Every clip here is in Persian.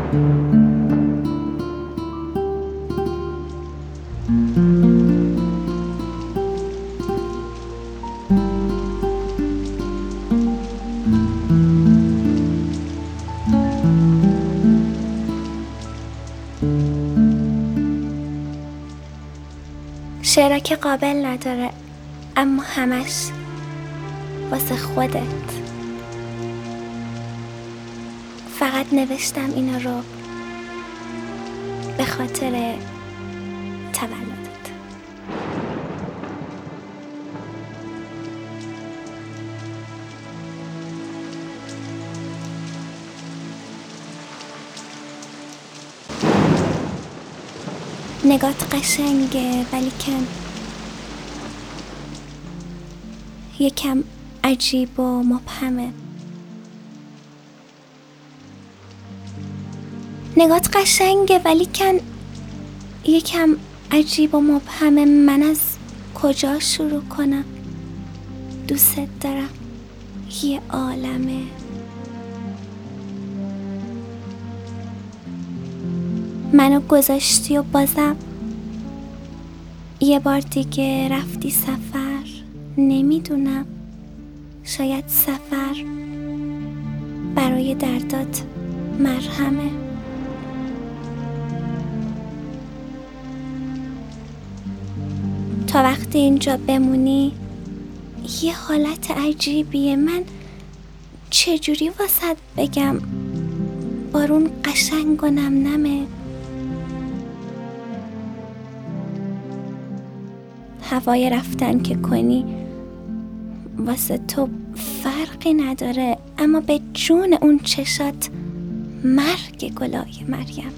شعرها که قابل نداره، اما همش واسه خودت. فقط نوشتم اینا رو به خاطر تولدت. نگات قشنگه ولیکن یکم عجیب و مبهمه. نگات قشنگه ولیکن یکم عجیب و مبهمه. من از کجا شروع کنم؟ دوست دارم، یه عالمه. منو گذاشتی و بازم یه بار دیگه رفتی سفر. نمیدونم، شاید سفر برای دردات مرهمه. تا وقتی اینجا بمونی یه حالت عجیبیه. من چجوری واسط بگم بارون قشنگ و نمنمه. هوای رفتن که کنی واسه تو فرقی نداره، اما به جون اون چشات مرگ گلای مریم.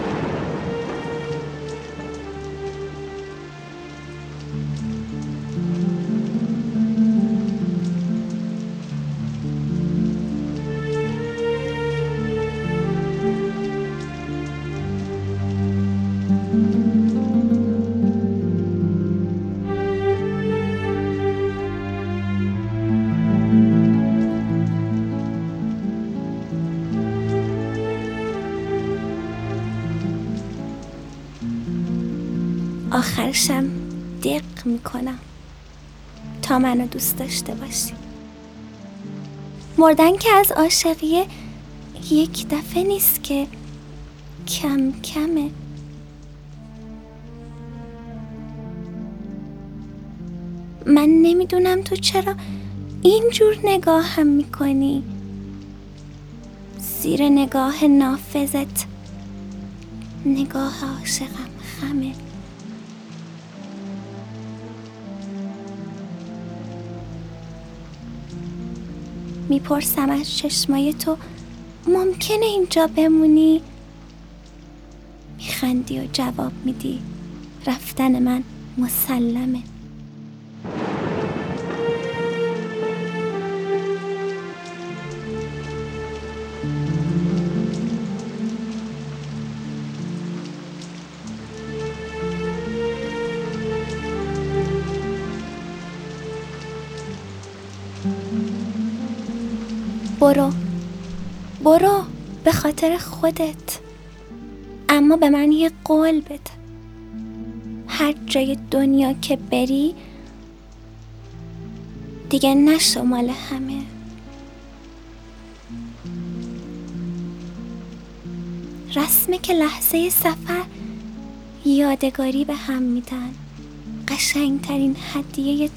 آخرشم دق میکنم تا منو دوست داشته باشی. مردن که از عاشقیه یک دفعه نیست که، کم کمه. من نمیدونم تو چرا اینجور نگاهم میکنی. زیر نگاه نافذت نگاه عاشقم خمه. میپرسم از چشمای تو ممکنه اینجا بمونی؟ میخندی و جواب میدی رفتن من مسلمه. برو به خاطر خودت، اما به من یه قول بده. هر جای دنیا که بری دیگه نشو مال همه. رسمه که لحظه سفر یادگاری به هم میدن. قشنگترین هدیه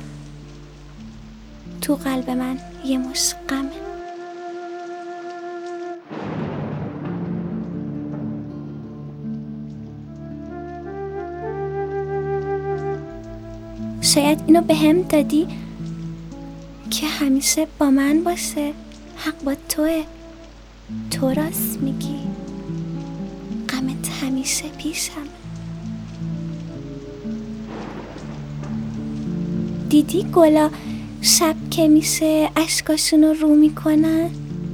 تو قلب من یه مشت غمه. شاید اینو به هم دادی که همیشه با من باشه. حق با توه، تو راست میگی. غمت همیشه پیشم. دیدی گلا شب که میشه اشکاشونو رو میکنن؟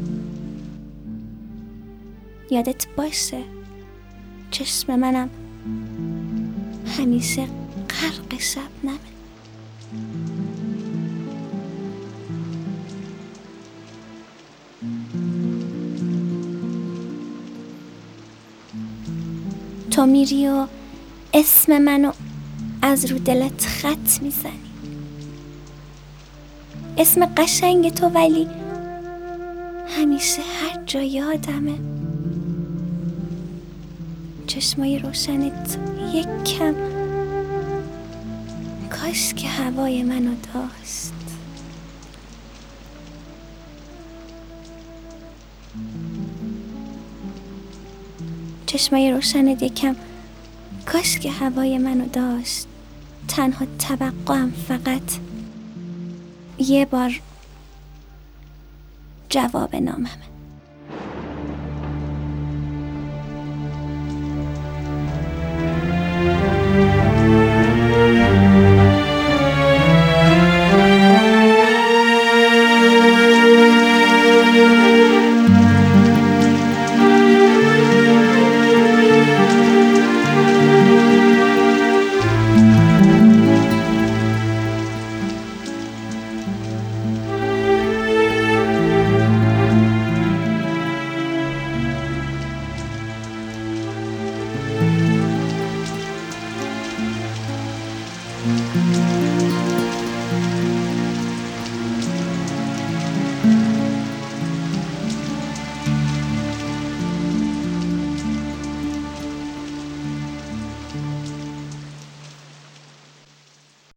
یادت باشه چشم منم همیشه غرق شبنمه. تو میری و اسم منو از رو دلت خط میزنی. اسم قشنگ تو ولی همیشه هر جا یادمه. چشمای روشنت یک کم کاش که هوای منو داشت. چشمای روشنت یک کم کاش که هوای منو داشت. تنها توقعم فقط یه بار جواب ناممه.